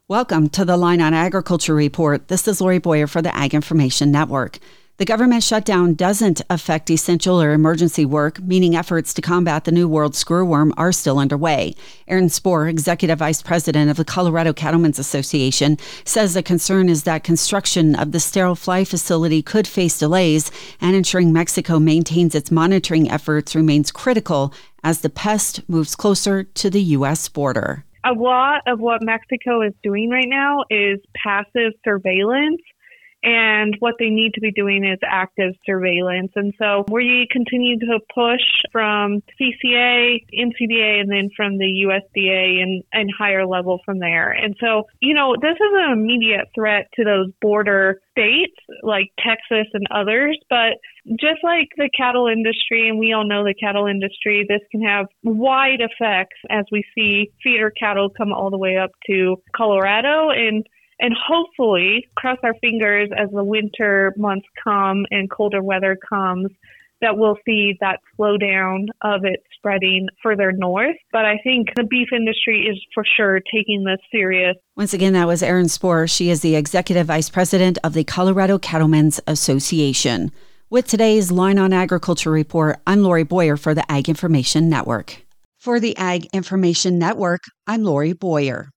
Welcome to the Line on Agriculture Report. This is Lori Boyer for the Ag Information Network. The government shutdown doesn't affect essential or emergency work, meaning efforts to combat the New World screwworm are still underway. Aaron Spohr, Executive Vice President of the Colorado Cattlemen's Association, says the concern is that construction of the sterile fly facility could face delays, and ensuring Mexico maintains its monitoring efforts remains critical as the pest moves closer to the U.S. border. A lot of what Mexico is doing right now is passive surveillance, and what they need to be doing is active surveillance. And so we continue to push from CCA, NCDA, and then from the USDA and higher level from there. And so, this is an immediate threat to those border states like Texas and others, but just like the cattle industry, and we all know the cattle industry, this can have wide effects as we see feeder cattle come all the way up to Colorado, and hopefully, cross our fingers as the winter months come and colder weather comes, that we'll see that slowdown of it spreading further north. But I think the beef industry is for sure taking this serious. Once again, that was Erin Spohr. She is the Executive Vice President of the Colorado Cattlemen's Association. With today's Line on Agriculture Report, I'm Lori Boyer for the Ag Information Network. For the Ag Information Network, I'm Lori Boyer.